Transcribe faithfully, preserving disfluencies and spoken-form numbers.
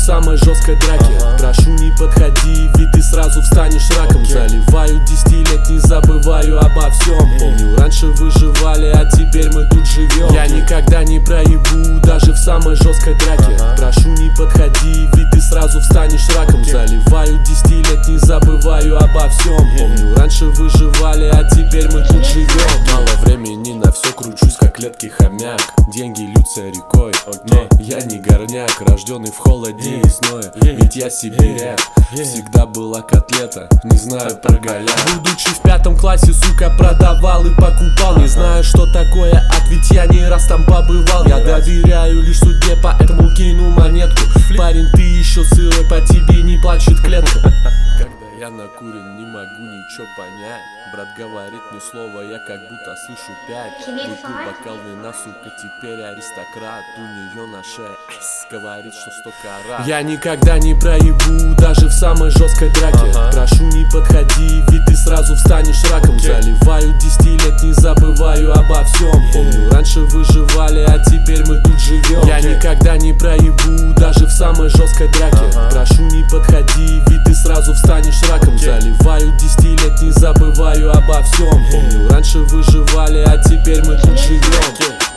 самой жесткой драке. Прошу, не подходи, ведь ты сразу встанешь раком. Заливаю десятилетний, забываю обо всем. Помню, раньше выживали, а теперь мы тут живем. Я никогда не проебу, даже в самой жесткой драке. Прошу, не подходи, ведь ты сразу встанешь раком. Заливаю десятилетний, забываю обо всем. Помню, раньше выживали, а теперь мы тут живем. Мало времени на все, кручусь как клетки хомяк. Деньги льются рекой, но я не горняк, рожденный в холоде и зное. Ведь я сибиряк, всегда была котлета, не знаю про голяк. Будучи в пятом классе, сука, продавал и покупал. Не знаю, что такое ад, ведь я не раз там побывал. Я доверяю лишь судьбе, поэтому кину монетку. Парень, ты еще сырой, по тебе не плачет клетка. Когда я накурен, не могу ничего понять. Брат говорит ни слова, я как будто слышу пять. Выпил бокал вина, сука, теперь аристократ. У нее на шее айс, говорит, что столько раз. Я никогда не проебу, даже в самой жесткой драке. Прошу, не подходи, ведь ты сразу встанешь раком. Заливаю десятилетний, забываю обо всем. Помню, раньше выживали, а теперь мы тут живем. Я никогда не проебу, даже в самой жесткой драке. Прошу, не подходи, ведь ты сразу встанешь раком. Заливаю десятилетний, забываю обо всем. Помню, раньше выживали, а теперь мы тут живем.